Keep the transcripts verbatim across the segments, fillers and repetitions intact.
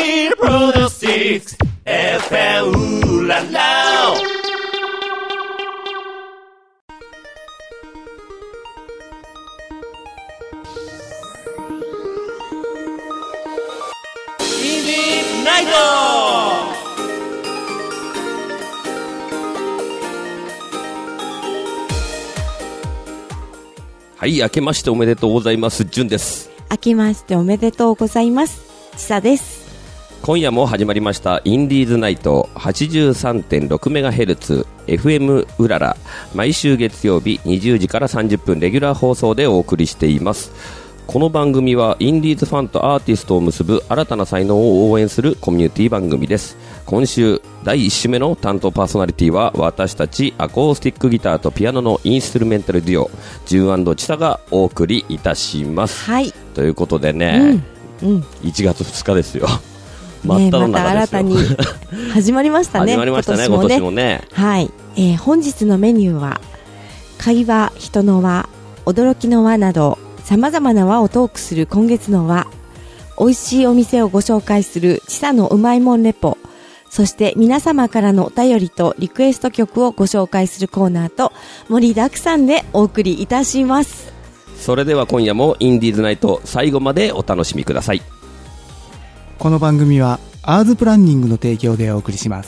インプロデュースエフエム ララインディーナイト。 はい、明けましておめでとうございます。じゅんです。 明けましておめでとうございます。ちさです。 今夜も始まりましたインディーズナイト はちじゅうさんてんろくメガヘルツ エフエム うらら、毎週月曜日にじゅうじからさんじゅっぷんレギュラー放送でお送りしています。この番組はインディーズファンとアーティストを結ぶ新たな才能を応援するコミュニティ番組です。今週だいいっ週目の担当パーソナリティは私たちアコースティックギターとピアノのインストゥルメンタルデュオジュン&チサがお送りいたします、 はい、 ということでね、うんうん、いちがつふつかですよ。真っ只中ですよ、ね、また新たに始まりましたね。 始まりましたね、今年もね。 はい、えー、本日のメニューは会話、人の輪、驚きの輪など様々な輪をトークする今月の輪、美味しいお店をご紹介するちさのうまいもんレポ、そして皆様からのお便りとリクエスト曲をご紹介するコーナーと盛りだくさんでお送りいたします。 それでは今夜もインディーズナイト最後までお楽しみください。 この番組はアーズプランニングの提供でお送りします。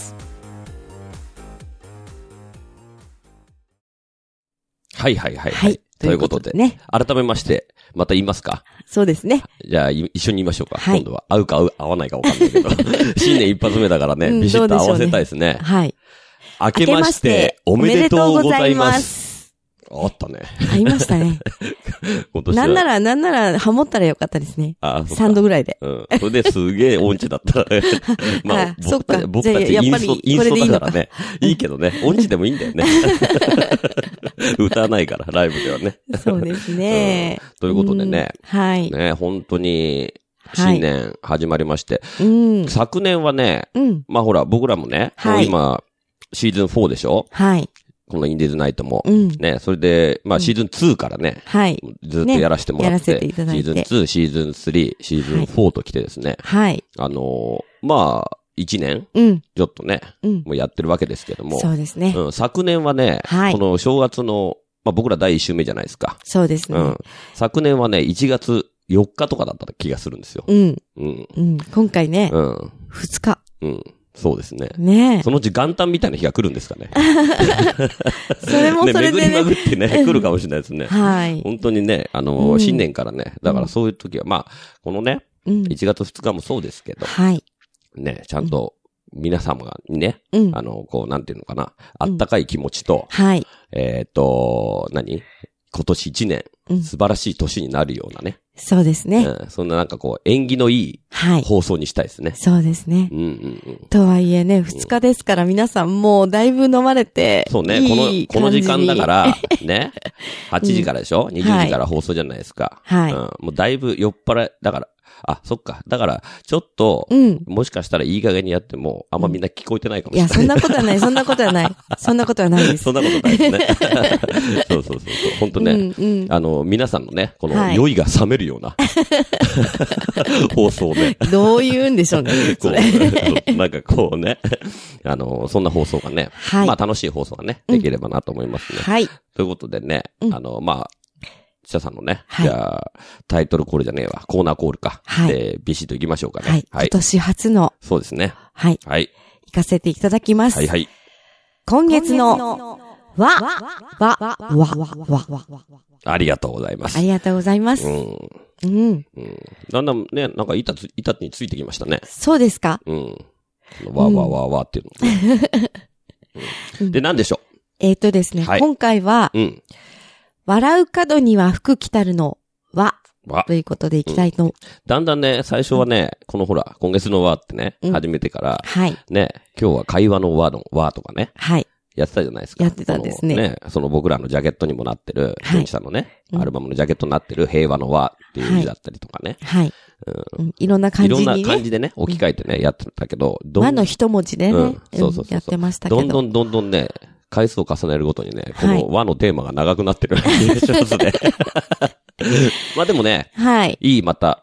はいはいはい、はい、ということで、ね、改めましてまた言いますか。 そうですね。 じゃあ一緒に言いましょうか、 はい、 今度は。合うか合う合わないか分かんないけど新年一発目だからね、うん、ビシッと合わせたいですね。 はい。 明けましておめでとうございます。あったね。 ありましたね。今年なんなら、なんなら、ハモったらよかったですね。ああ、さんどぐらいで。 うん。それですげえ音痴だった。まあ、僕たち、僕たちインスト、インストだからね。いいけどね。音痴でもいいんだよね。歌わないから、ライブではね。 そうですね、 うん。ということでね。 うん、はい。 ね、本当に、新年始まりまして。はい、うん、昨年はね、うん、まあほら、僕らもね、はい、もう今、シーズンフォーでしょ？はい。このインディーズナイトも、うん、ね、それで、まあシーズンツーからね、はい、ずっとやらせてもらって、ね、やらせていただいて、シーズンツー、シーズンスリー、シーズンフォーと来てですね、はい、あのー、まあ、一年、うん、ちょっとね、うん、もうやってるわけですけども、 そうですね。 うん、昨年はね、はい、この正月の、まあ僕らだいいっ週目じゃないですか。 そうですね。うん、 昨年はね、いちがつよっかとかだった気がするんですよ。うん。 うん。うん、今回ね、うん、ふつか。 うん。そうですね。 ねえ。 そのうち元旦みたいな日が来るんですかね。 それもそれでね。 巡り巡ってね、来るかもしれないですね。はい。本当にね、あの、うん、新年からね、だからそういう時は、まあ、このね、うん、いちがつふつかもそうですけど、はい。ね、ちゃんと皆様にね、うん、あの、こう、なんていうのかな、あったかい気持ちと、うん、はい。えっと、何？今年一年、うん、素晴らしい年になるようなね。 そうですね。 うん、そんななんかこう、縁起のいい放送にしたいですね。はい、 そうですね。うんうんうん。とはいえね、二日ですから皆さんもうだいぶ飲まれて、 そうね、いいこの、この時間だから、ね、はちじからでしょ、うん、にじゅうじから放送じゃないですか。はい。うん、もうだいぶ酔っ払い、だから、あ、そっか。だから、ちょっと、うん、もしかしたらいい加減にやっても、あんまみんな聞こえてないかもしれない。 いや、そんなことはない、そんなことはない。そんなことはないです。 そんなことないですね。そうそうそうそう。本当ね、うんうん、あの、皆さんのね、この、酔いが冷めるような、はい、放送ね。 どう言うんでしょうね。それなんかこうね、あの、そんな放送がね、はい、まあ楽しい放送がね、できればなと思いますね。うん、はい。ということでね、あの、まあ、ちささんのね、はい、じゃあ、タイトルコールじゃねえわ、コーナーコールか。はい。で、ビシッと行きましょうかね。 はい。はい、今年初の。 そうですね。 はい。はい。行かせていただきます。 はいはい。 今月の、わ、わ、わ、わ、わ、わ。 ありがとうございます。 ありがとうございます。うん。うん。うん。 だんだんね、なんか板つ、板についてきましたね。 そうですか。 うん。わわわわっていうの、うん。で、なんでしょう。 えっとですね、はい、今回は、うん。笑う角には福来たるの和ということでいきたいと、うん。 だんだんね、最初はね、うん、このほら、今月の和ってね、うん、始めてから、はい。ね、今日は会話の和の和とかね。はい。やってたじゃないですか。 やってたんですね。 ね、その僕らのジャケットにもなってる、はい。さんのね、アルバムのジャケットになってる平和の和っていう字だったりとかね。はい。 うん、いろんな感じに、ね。 いろんな感じでね、置き換えてね、やってたけど、 どん和の一文字でね、うん、そうそうそうそう、やってましたけど。 どんどんどんどんね、回数を重ねるごとにね、この和のテーマが長くなってる気がしますね。まあでもね、はい。いいまた、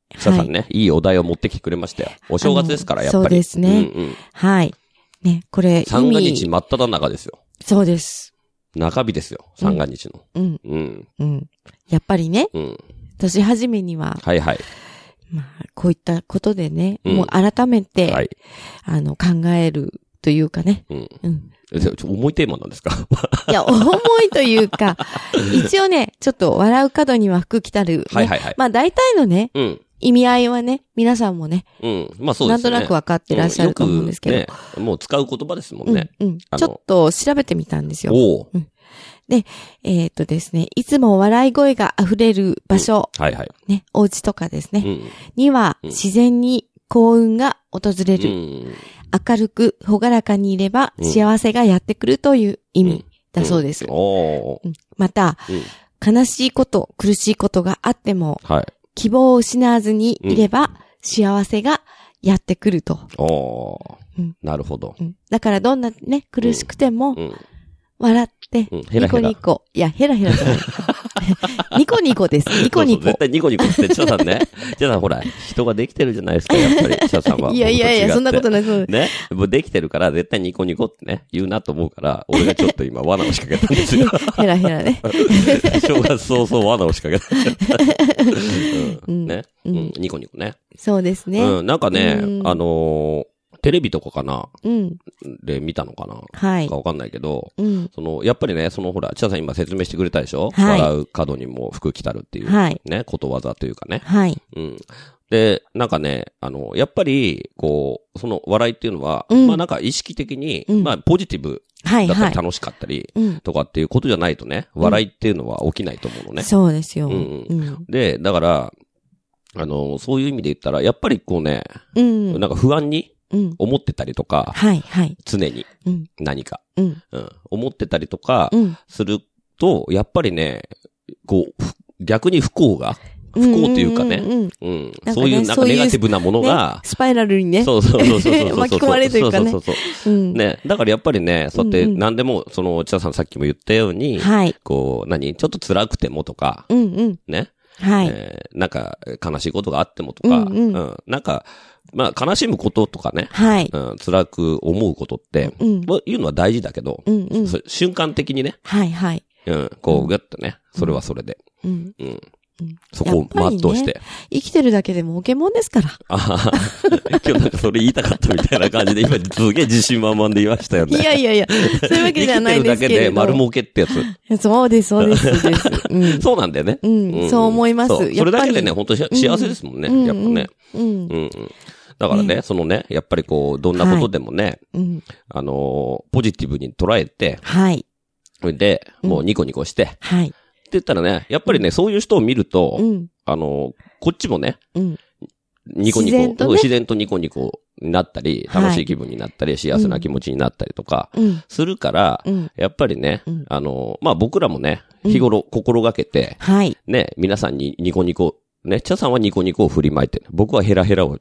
ちささんね、いいお題を持ってきてくれましたよ。お正月ですから、やっぱり。 そうですね。うんうん、はい。ね、これ、 三が日真っ只中ですよ。 そうです。 中日ですよ、三が日の。 うん。うん。うん。やっぱりね、うん。年始めには、 はいはい。 まあ、こういったことでね、うん、もう改めて、はい、あの、考えるというかね。うん。うん。 重いテーマなんですかいや、重いというか、一応ね、ちょっと笑う角には福来たる、ね。はいはいはい。まあ大体のね、うん、意味合いはね、皆さんもね、うん、まあそうですね。なんとなく分かってらっしゃると思うんですけど。うん、よくね、もう使う言葉ですもんね。 うん、うん。ちょっと調べてみたんですよ。おうん、で、えっとですね、いつも笑い声が溢れる場所、うん、はいはい。ね、お家とかですね、うん、には自然に幸運が訪れる。うん明るく、ほがらかにいれば、幸せがやってくるという意味だそうです。うんうん、また、うん、悲しいこと、苦しいことがあっても、はい、希望を失わずにいれば、うん、幸せがやってくると。おーうん、なるほど、 うん。だからどんなね、苦しくても、うんうん笑って、うん、ヘラヘラニコニコ。いや、ヘラヘラじゃない。ニコニコです。ニコニコ。 そうそう絶対ニコニコって、チャさんね。チャさんほら、人ができてるじゃないですか、やっぱり。チャさんは。 いやいやいや、そんなことない。そうね。もうできてるから、絶対ニコニコってね、言うなと思うから、俺がちょっと今、罠を仕掛けたんですよ。 ヘラヘラね。 正月早々罠を仕掛けた。うん、ね、うん。ニコニコね。 そうですね。 うん、なんかね、あのー、テレビとかかなうん。で見たのかなはい。かわかんないけど、うん。その、やっぱりね、そのほら、千田さん今説明してくれたでしょはい。笑う角にも福来たるっていう。はい。ね、ことわざというかね。はい。うん。で、なんかね、あの、やっぱり、こう、その笑いっていうのは、うん、まあなんか意識的に、うん、まあポジティブだったり楽しかったり、とかっていうことじゃないとね、うん、笑いっていうのは起きないと思うのね。 そうですよ。 うん。うん、で、だから、あの、そういう意味で言ったら、やっぱりこうね、うん、なんか不安に、うん、思ってたりとか、はいはい、常に何か、うんうん、思ってたりとかすると、やっぱりね、こう、逆に不幸が、不幸というかね、うんうんうんうん、そういうなんかネガティブなものが、 ね、スパイラルにね、 そうそうそうそうそう巻き込まれるというかね。 そうそうそうそう、うん、ね、だからやっぱりね、そうやって何でも、その、千田さんさっきも言ったように、はい、こう、何、ちょっと辛くてもとか、うんうん、ね、はい、えー、なんか悲しいことがあってもとか、うんうんうん、なんか、まあ、悲しむこととかね。はい。うん、辛く思うことって、うん。いうのは大事だけど、うんうん。瞬間的にね。はいはい。うん、こう、ぐっとね、それはそれで。うん。うん。うん、そこを全うして、ね。 生きてるだけでも儲けもんですから。ああ、 今日なんかそれ言いたかったみたいな感じで、今すげえ自信満々で言いましたよね。 いやいやいや、そういうわけじゃないですけれど。生きてるだけで丸儲けってやつ。 そうです、そうです、そうです。 うん、そうなんだよね。 うん、うん、そう思います。それだけでね、本当に幸せですもんね、うん、やっぱね。うん。うんうんだからね、ねそのね、やっぱりこう、どんなことでもね、はいうん、あのー、ポジティブに捉えて、はい。で、もうニコニコして、うん、はい。って言ったらね、やっぱりね、うん、そういう人を見ると、うん、あのー、こっちもね、うん、ニコニコ自然とね、自然とニコニコになったり、楽しい気分になったり、はい、幸せな気持ちになったりとか、するから、うん、やっぱりね、うん、あのー、まあ、僕らもね、日頃心がけて、うん、はい。ね、皆さんにニコニコ、ね、茶さんはニコニコを振りまいて、僕はヘラヘラを。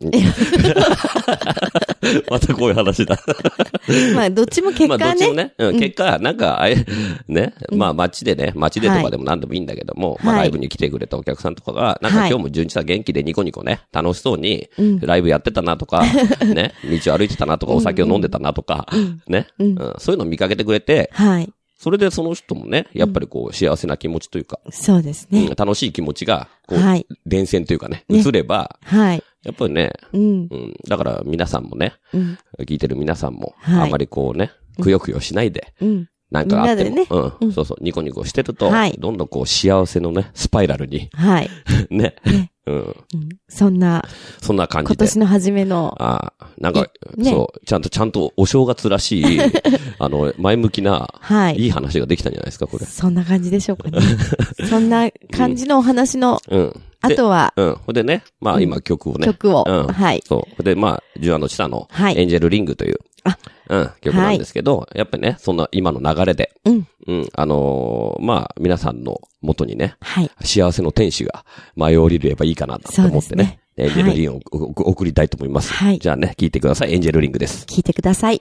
またこういう話だ。 まあ、どっちも結果ね。まあ、どっちもね。 うん、結果、なんか、あれ、ね、まあ、街でね、街でとかでも何でもいいんだけども、はい、まあ、ライブに来てくれたお客さんとかが、なんか今日も純一さん元気でニコニコね、楽しそうに、ライブやってたなとか、ね、道を歩いてたなとか、お酒を飲んでたなとか、ね、うん、そういうのを見かけてくれて、はい。それでその人もね、やっぱりこう、幸せな気持ちというか。 そうですね。 うん、楽しい気持ちが、こう、はい、伝染というかね、移れば、ね、はい。やっぱりね、うん、うん。だから皆さんもね、うん、聞いてる皆さんも、はい、あまりこうね、くよくよしないで、うん。なんかあっても、ね、うん、うん。そうそう、ニコニコしてると、はい。どんどんこう、幸せのね、スパイラルに。はい。ね。ねうん、 そんな、 そんな感じで。 今年の初めの。 ああ、なんか、ね、そう、ちゃんと、ちゃんとお正月らしい、あの、前向きな、はい。いい話ができたんじゃないですか、これ。 そんな感じでしょうかね。そんな感じのお話の、うん。あとは、 うん。ほんでね、まあ今曲をね。 曲を。 うん。 はい。 そう。で、まあ、ジュアの下の、はい。エンジェルリングという、あ、うん、曲なんですけど、やっぱりね、そんな今の流れで、うん。うん。あのー、まあ、皆さんの元にね、はい。幸せの天使が舞い降りればいいかなと思ってね。エンジェルリングを送りたいと思います。はい。じゃあね、聞いてください。エンジェルリングです。 聞いてください。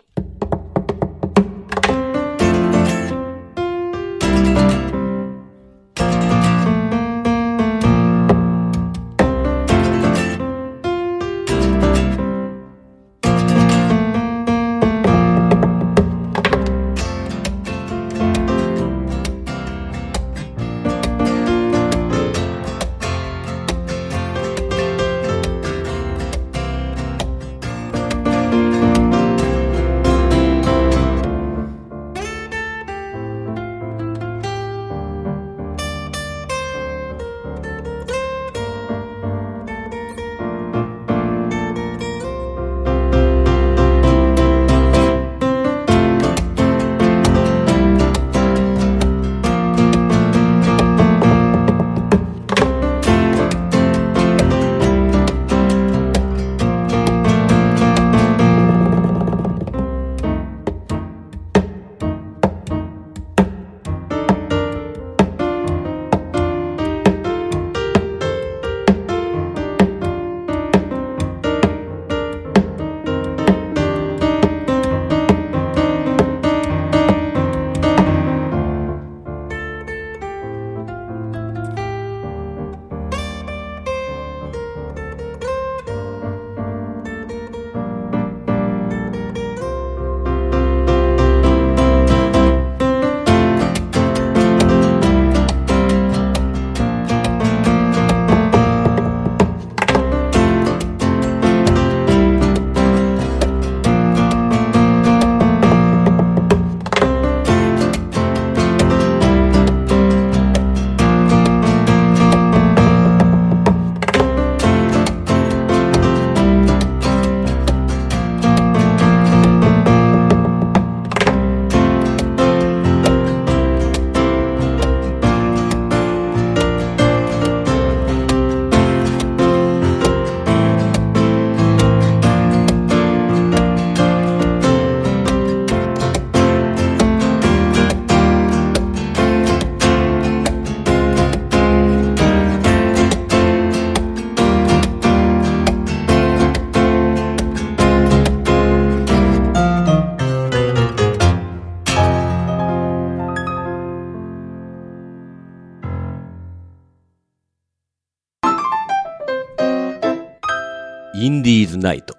インディーズナイト。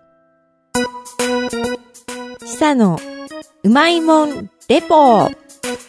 ちさのうまいもんレポ。はい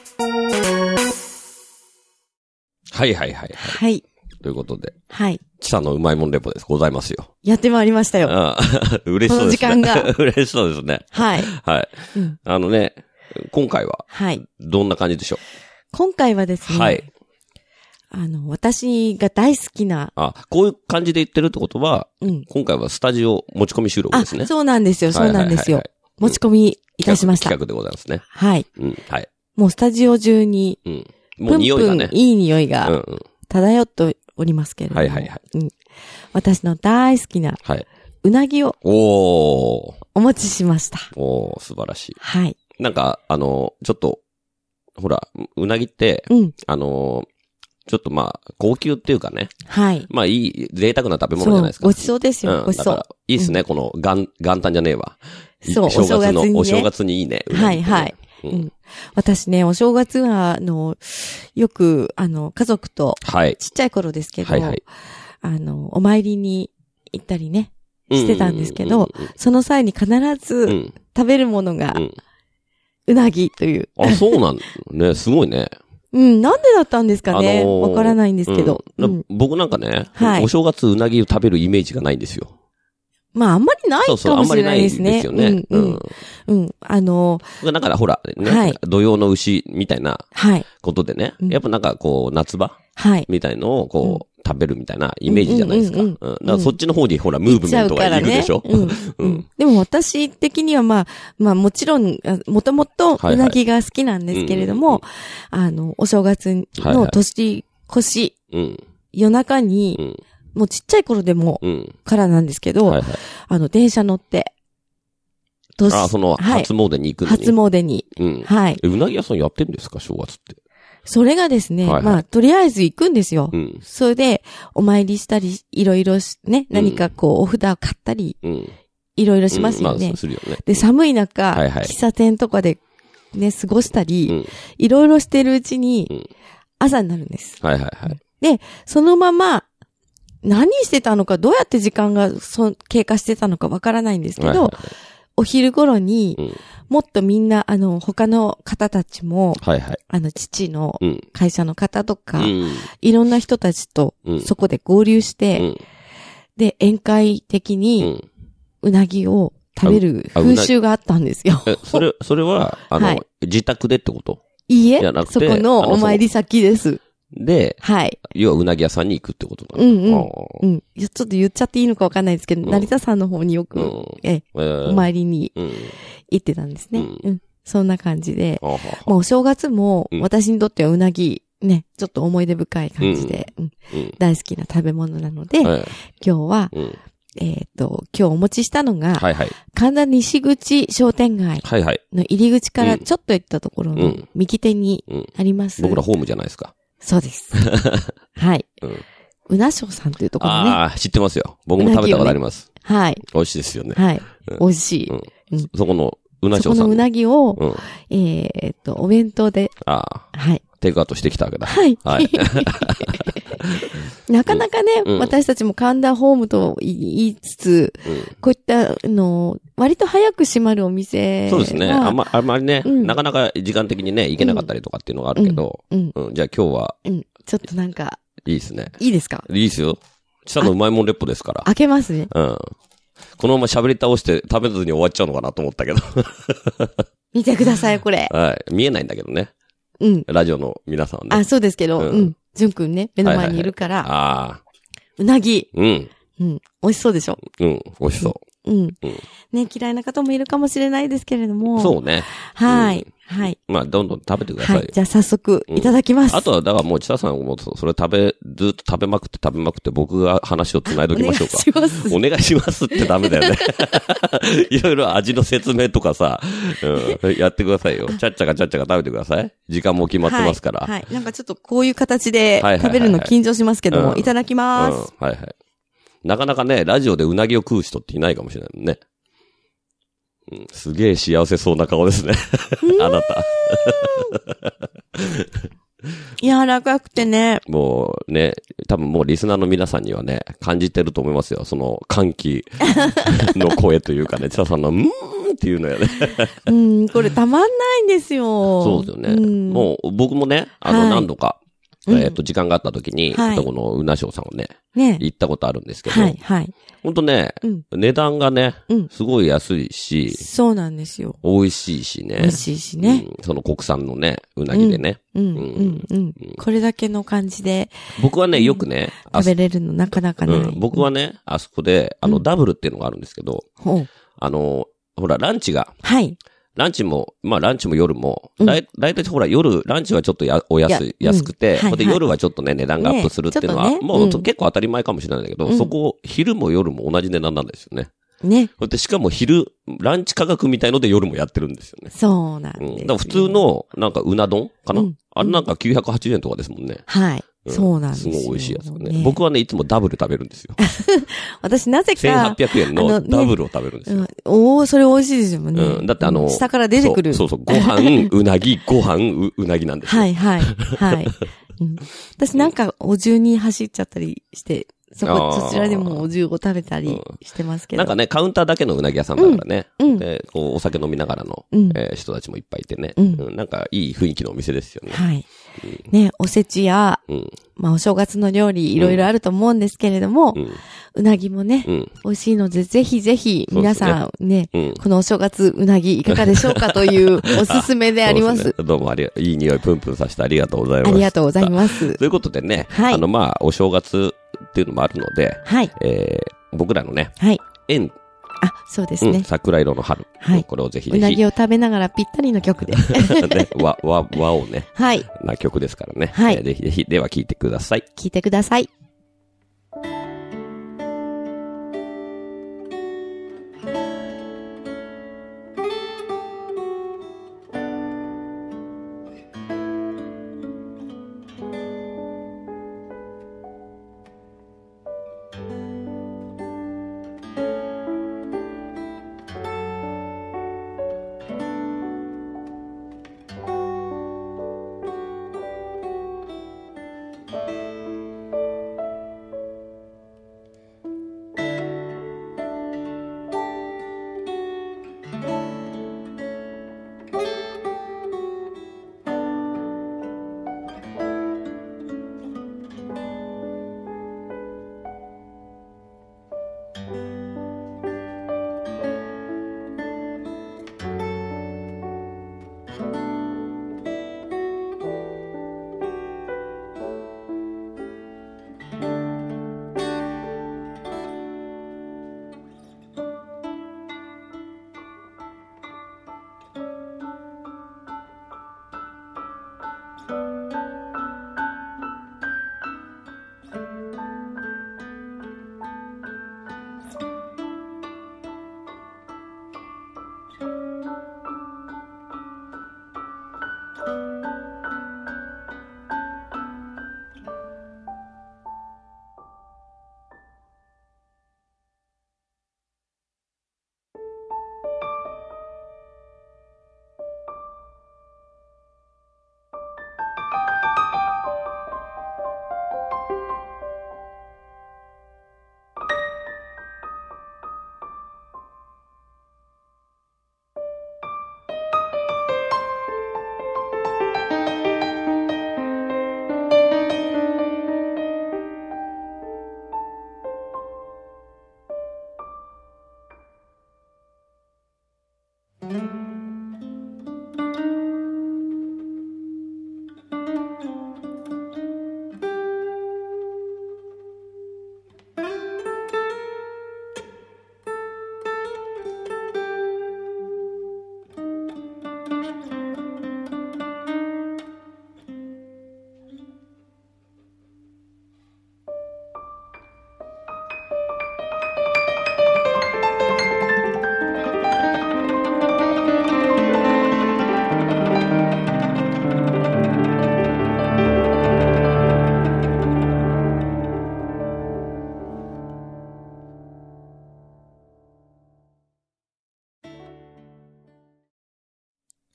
はいはいはい。 はい。 ということで。 はい。 ちさのうまいもんレポです。ございますよ。 やってまいりましたよ。 ああ嬉しそうですね。 この時間が。 嬉しそうですね。 はい。 はい。うん、あのね、今回は。はい。どんな感じでしょう？ 今回はですね。はい。あの、私が大好きな。 あ、こういう感じで言ってるってことは、うん、今回はスタジオ持ち込み収録ですね。 あ、そうなんですよ、そうなんですよ。持ち込みいたしました。 企画でございますね。 はい。 うん、はい。 もうスタジオ中に、うん、もう匂いがね。ぷんぷんいい匂いが漂っておりますけれども。はいはいはい。うん、私の大好きな、はい。うなぎを、おー。お持ちしました。 おー、素晴らしい。 はい。 なんか、あの、ちょっと、ほら、うなぎって、うん、あの、ちょっとまあ、高級っていうかね。はい。まあいい、贅沢な食べ物じゃないですか。 ごちそうですよ、うん、ごちそう。だからいいっすね、うん、この元、元旦じゃねえわ。 そう、お正月の、 お正月にいいね。 はいはい。うん、私ね、お正月は、あの、よく、あの、家族と、はい。ちっちゃい頃ですけど、はいはい。あの、お参りに行ったりね、してたんですけど、その際に必ず、食べるものが、うん、うなぎという。 あ、そうなんね、すごいね。 うん、なんでだったんですかね。わ、あのー、からないんですけど、 うんうん。僕なんかね、はい、お正月うなぎを食べるイメージがないんですよ。 まあ、あんまりないかもしれないですね。 そうそう、あんまりないですよね。 うん、うん。うん。あのー、だからほら、ね、はい、土曜の牛みたいなことでね、はい、やっぱなんかこう、夏場はい。みたいのをこう、うん、食べるみたいなイメージじゃないですか。うんうんうんうん、だからそっちの方にほら、ムーブメントがいるでしょ。ね、うんうん、でも私的にはまあ、まあもちろん、もともとうなぎが好きなんですけれども、はいはい、あの、お正月の年越し、はいはい、夜中に、うん、もうちっちゃい頃でも、からなんですけど、はいはい、あの、電車乗って、 年あ、その、初詣に行くのに、はい、 初詣に。 うん。はい。うなぎ屋さんやってんですか、正月って。 それがですね、はいはい、まあ、とりあえず行くんですよ。うん、それで、お参りしたり、いろいろね、何かこう、お札を買ったり、うん、いろいろしますよね。うんまあ、するよね。で、寒い中、はいはい、喫茶店とかでね、過ごしたり、うん、いろいろしてるうちに、うん、朝になるんです。はいはいはい。で、そのまま、何してたのか、どうやって時間がそ経過してたのかわからないんですけど、はいはいはい、お昼頃に、うん、もっとみんな、あの、他の方たちも、はいはい、あの、父の会社の方とか、うん、いろんな人たちと、そこで合流して、うん、で、宴会的に、うなぎを食べる風習があったんですよ。 え、それ、それは、あの、はい、自宅でってこと？ いいえ、そこのお参り先です。 で、はい。要はうなぎ屋さんに行くってことなの。うんうん。うん。ちょっと言っちゃっていいのかわかんないですけど、うん、成田さんの方によく、うん、え、えー、お参りに行ってたんですね。うん。うん、そんな感じで、まあお正月も私にとってはうなぎ、ね、ちょっと思い出深い感じで、うんうん、大好きな食べ物なので、はい、今日は、うん、えっと、今日お持ちしたのが、はいはい、神田西口商店街の入り口からちょっと行ったところの右手にあります。 僕らホームじゃないですか。 そうです。はい。うん。うなしょうさんというところね。 ああ、知ってますよ。僕も食べたことあります。 ね、はい。 美味しいですよね。 はい。うん、美味しい、 うん。そこのうなしょうさん。 そこのうなぎを、うん、えー、っと、お弁当で。ああ。はい。テイクアウトしてきたわけだ。 はい。 はい。 なかなかね、うん、私たちも神田ホームと言いつつ、うん、こういった、あの、割と早く閉まるお店。 そうですね。あんま、あんまりね、うん、なかなか時間的にね、行けなかったりとかっていうのがあるけど、うんうん、じゃあ今日は、うん、 ちょっとなんか、 いいですね。 いいですか？ いいですよ。ちさのうまいもんレポですから。 開けますね。 うん。このまま喋り倒して食べずに終わっちゃうのかなと思ったけど。 見てください、これ。 はい。見えないんだけどね。うん。ラジオの皆さんね。 あ、そうですけど、うん。うん、じゅんくんね、目の前にいるから。はいはいはい、ああ。うなぎ。うん。うん。美味しそうでしょ？ うん。美味しそう。うん。うん。 ね、嫌いな方もいるかもしれないですけれども。 そうね。 はい。うんはい。 まあ、どんどん食べてください。はい。 じゃあ早速、いただきます。 うん、あとは、だからもう、ちささんも、それ食べ、ずっと食べまくって食べまくって、僕が話を繋いどきましょうか。お願いします。お願いしますってダメだよね。いろいろ味の説明とかさ、うん、やってくださいよ。ちゃっちゃかちゃっちゃか食べてください。時間も決まってますから。 はい。はい、なんかちょっとこういう形で食べるの緊張しますけども、いただきます、 うん。はいはい。なかなかね、ラジオでうなぎを食う人っていないかもしれないもんね。うん、すげえ幸せそうな顔ですね。あなた。 柔らかくてね。 もうね、多分もうリスナーの皆さんにはね、感じてると思いますよ。その歓喜の声というかね、千田さんの、うーんっていうのやね。 うん、これたまんないんですよ。 そうですよね。 うん、 もう僕もね、あのはい何度か、 うんえっと、時間があった時に、 はいこのうなしょうさんをね、 ね。 行ったことあるんですけど、 はい、はい。 ほんとね、 うん値段がね、 うんすごい安いし、 そうなんですよ。 美味しいしね。 美味しいしね。 うんその国産のね、うなぎでね。 うん、うん、うん、うん。これだけの感じで僕はね、よくね、あそ食べれるのなかなかない。 うん僕はね、あそこで、あの、ダブルっていうのがあるんですけど、 ほう。 あの、ほら、ランチが、 はい。 ランチも、まあランチも夜も、 うんだいだいたいほら夜、ランチはちょっとやお安い、 いや安くて、 うんはいほんではい夜はちょっとね、値段がアップするっていうのは、 ねちょっとねもう、 うん結構当たり前かもしれないんだけど、 うんそこ、昼も夜も同じ値段なんですよね。 ね。 ほんで、しかも昼、ランチ価格みたいので夜もやってるんですよね。 そうなんうん。 ですよ。 だから普通の、なんかうな丼かな、 うんあれなんかきゅうひゃくはちじゅうえんとかですもんね。 はい。 うんそうなんですよ。 すごい美味しいやつよね。僕はね、いつもダブル食べるんですよ。 私なぜか。 せんはっぴゃくえんのあのねダブルを食べるんですよ。 うん、おー、それ美味しいですよね。 うん。だってあの、 下から出てくる。 そうそうそう、ご飯、うなぎ、ご飯、う、うなぎなんですよ。 はい、はい、はい。うん、私なんかお重に走っちゃったりして、そこ、 あーそちらでもお重を食べたりしてますけど。 なんかね、カウンターだけのうなぎ屋さんだからね。 うんうんで、こう、お酒飲みながらの、 うんえー人たちもいっぱいいてね、 うんうんなんかいい雰囲気のお店ですよね。 はい。ね、おせちや、 うん。 まあお正月の料理いろいろあると思うんですけれども、 うん。 うなぎもね、 うん。 美味しいので、ぜひぜひ皆さんね、 うん。 このお正月うなぎいかがでしょうかというおすすめであります。 そうですねどうもありが、いい匂いプンプンさせてありがとうございます。 ありがとうございます。 ということでね、 はいあの、まあ、お正月っていうのもあるので、 はい。 えー、僕らのね、 はい。 縁、 あ、そうですうん、 ね。 桜色の春。 はいこれをぜひぜひ。 うなぎを食べながらぴったりの曲で。 ね、和、和、和をね、 はい。 な曲ですからね。 はいえーぜひぜひ、では聴いてください。 聞いてください。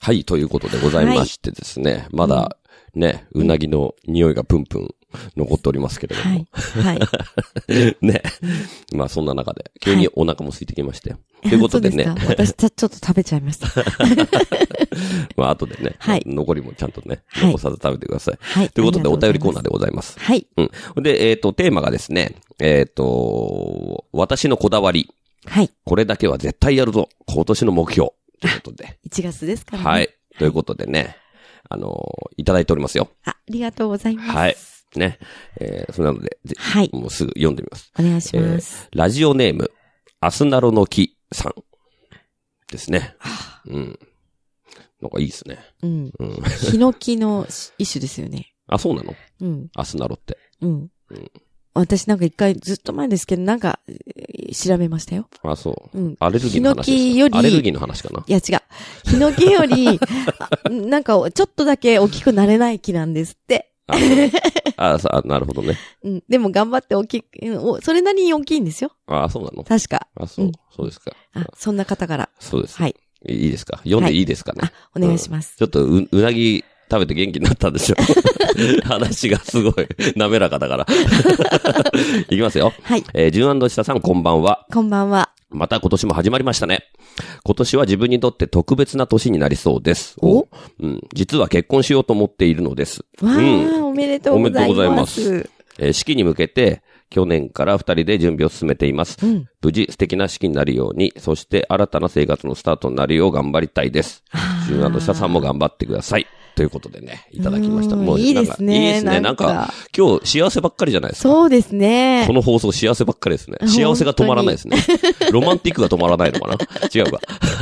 はい、ということでございましてですね、はい、まだね、うなぎの匂いがプンプン残っておりますけれども。はい。はい。ね、うん。まあそんな中で、急にお腹も空いてきましたよ。はい、ということでね。 そうですか。私ちょっと食べちゃいました。 まあ後でね、はい、残りもちゃんとね、 はい、 残さず食べてください。 はい。 ということでお便りコーナーでございます。 はい。 うん。で、えっと、テーマがですね、えっと、私のこだわり。 はい。 これだけは絶対やるぞ。今年の目標。ということで。 いちがつですからね。 はい。ということでね、あのー、いただいておりますよ。 あ、ありがとうございます。 はい。ね。えー、それなので、 はい。 もうすぐ読んでみます。 お願いします。 えー、ラジオネーム、アスナロの木さんですね。はあ、うん。なんかいいですね。 うん。うん、ヒノキの一種ですよね。 あ、そうなの？ うん。 アスナロって。 うん。うん。私なんか一回ずっと前ですけど、なんか、調べましたよ。 あ、そう。 うん。 アレルギーの話ですか？ヒノキより、アレルギーの話かな？ いや違う。ヒノキより、なんかちょっとだけ大きくなれない木なんですって。 ああ、さあ、なるほどね。 うん。でも頑張って大きく、それなりに大きいんですよ。 ああ、そうなの？ 確か。 あ、そう、うん、そうですか。 あ、そんな方から。 そうです。 はい。 いいですか？読んでいいですかね？ はい、あ、お願いします。 うん、ちょっとう、うなぎ、食べて元気になったんでしょ話がすごい滑らかだから。いきますよ。 はい。 えー、純&下さんこんばんは。 こんばんは。 また今年も始まりましたね。今年は自分にとって特別な年になりそうです。 お、 うん、実は結婚しようと思っているのです。 わー、うん、おめでとうございます。おめでとうございます。 えー、式に向けて、去年から二人で準備を進めています。うん、無事素敵な式になるように、そして新たな生活のスタートになるよう頑張りたいです。純&下さんも頑張ってください。ということでね、いただきました。 もういいですね。 いいですね。なんか、今日幸せばっかりじゃないですか。 そうですね。 この放送幸せばっかりですね。幸せが止まらないですね。ロマンティックが止まらないのかな？違うか。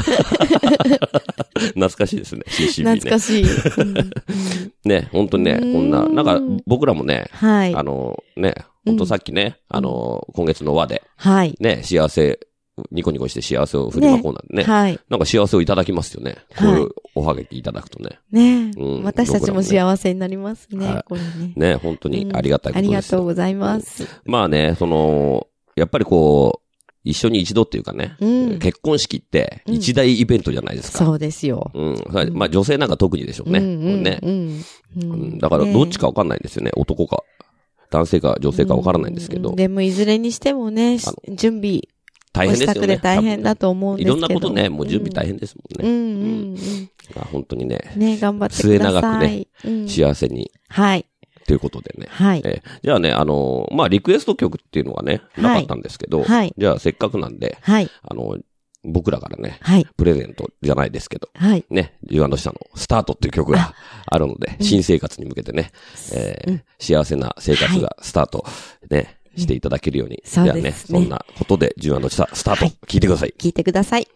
懐かしいですね。シーシービー ね。 懐かしい。 ね、本当にね、こんな、なんか僕らもね、 はい。 あの、ね、本当さっきね、あの、今月の輪で、 はい。 ね、幸せ、ニコニコして幸せを振りまこうなんでね。 はい。 なんか幸せをいただきますよね。こういうおはがきいただくとね。 ねえ。私たちも幸せになりますね。これね。 ね、本当にありがたいことです。 ありがとうございます。 まあね、その、やっぱりこう、一緒に一度っていうかね、結婚式って一大イベントじゃないですか。 そうですよ。 うん。まあ女性なんか特にでしょうね。ね。だからどっちかわかんないんですよね。男か、男性か女性かわからないんですけど。 でもいずれにしてもね、準備、 大変ですよね。 大変だと思うんですけど。 いろんなことね、もう準備大変ですもんね。うんうんうん。本当にね。 ね、頑張ってください。末永くね、幸せに。 はい。 ということでね。 はい。 えじゃあね、あの、まあ、リクエスト曲っていうのがね、なかったんですけど、はい。じゃあせっかくなんで、はい。あの、僕らからね、はい。プレゼントじゃないですけど、はい。ね、純&下のスタートっていう曲があるので、新生活に向けてね、え幸せな生活がスタート、ね、していただけるように。じゃあね、そんなことで、純&下スタート、聞いてください。 聞いてください。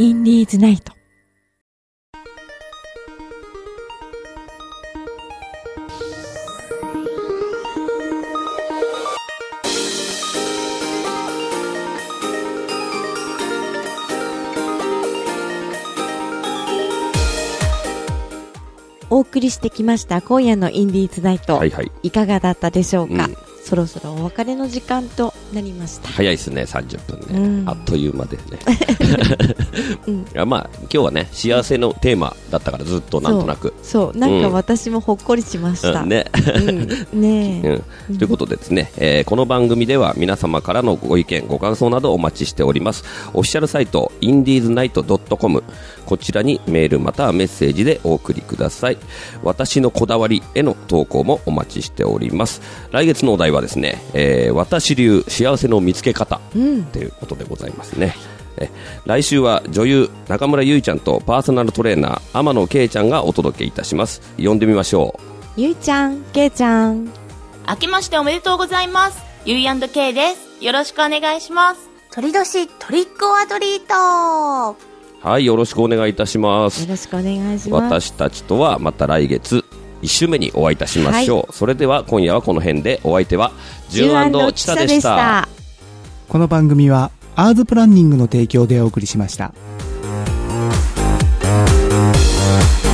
インディーズナイト。お送りしてきました今夜のインディーズナイト、 はいはい、 いかがだったでしょうか、 うん、 そろそろお別れの時間となりました。 早いですね、さんじゅっぷんね、うん、あっという間ですね、うん、いやまあ今日はね幸せのテーマだったからずっとなんとなくそう、そうなんか私もほっこりしました、 うん、ね、 うん、ねうん、ということでですね、えー、この番組では皆様からのご意見ご感想などお待ちしております。オフィシャルサイトインディーズナイトドットコム、こちらにメールまたはメッセージでお送りください。私のこだわりへの投稿もお待ちしております。来月のお題はですね、えー、私流幸せの見つけ方ということでございますね、うん、え来週は女優中村ゆいちゃんとパーソナルトレーナー天野けいちゃんがお届けいたします。呼んでみましょう。ゆいちゃん、けいちゃん、 明けましておめでとうございます。ゆい&けいです。よろしくお願いします。鳥年トリックオアトリート。 はい、よろしくお願いいたします。 よろしくお願いします。 私たちとはまた来月いっ週目にお会いいたしましょう、はい、それでは今夜はこの辺で、お相手はジュン&チサでした。 この番組はアーズプランニングの提供でお送りしました。